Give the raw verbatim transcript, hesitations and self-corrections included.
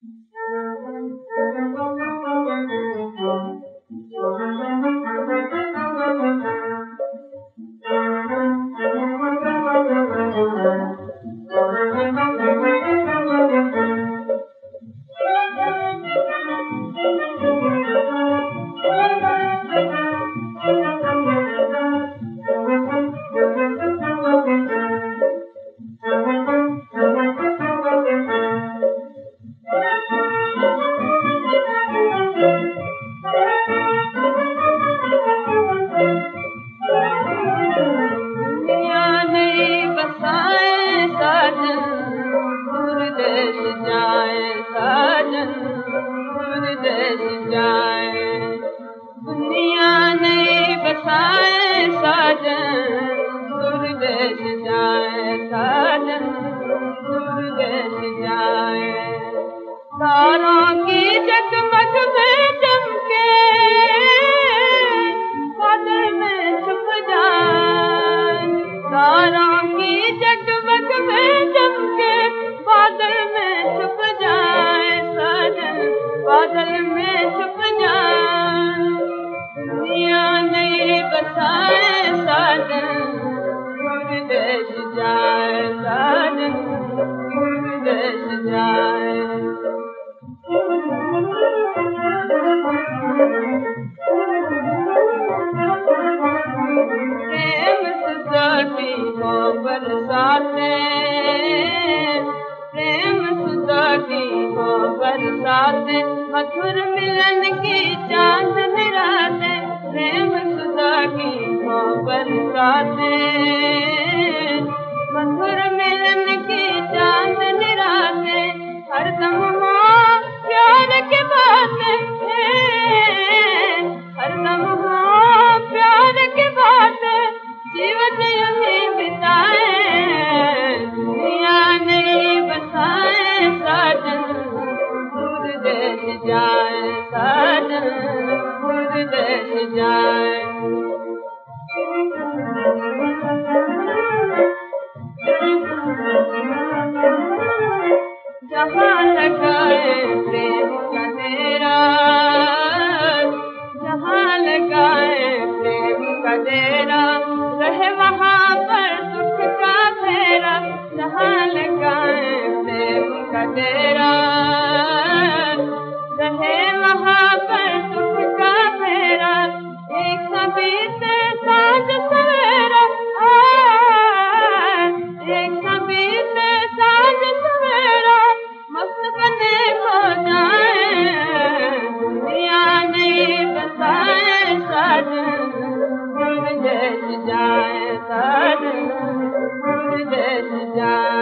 दुनिया नहीं बसाए साजन, दूर देश जाए साजन, दूर देश जाए। तारों की जगमग में चमके बादल में छुप जाए, तारों की जगमग में चमके बादल में छुप जाए साजन, बादल में छुप जाए। दुनिया नहीं बसाए साजन, दूर देश जाए साजन, दूर देश जाए। प्रेम सुसाती हो बरसाते, प्रेम सुसाती हो बरसाते, मधुर मिलन की चांदनी रातें, प्रेम सुधा की हो बरसाते, मधुर मिलन की चांदनी रातें, हरदम हो प्यार की बातें, हरदम हो प्यार की बातें, जीवन यूं बिताए। दुनिया नहीं बसाए साजन, दूर देश जाए साजन, दूर देश जाए। जहाँ लगाए प्रेम का डेरा, जहाँ लगाए प्रेम का डेरा, रहे वहाँ पर सुख का फेरा, जहाँ लगाए प्रेम का डेरा, रहे वहाँ पर सुख का फेरा। एक सबीते साँझ सवेरा, एक सबीते साँझ सवेरा, मस्त बने हो जाए। दुनिया नहीं बसाए साजन, दूर देश जाए साजन, दूर देश जाए।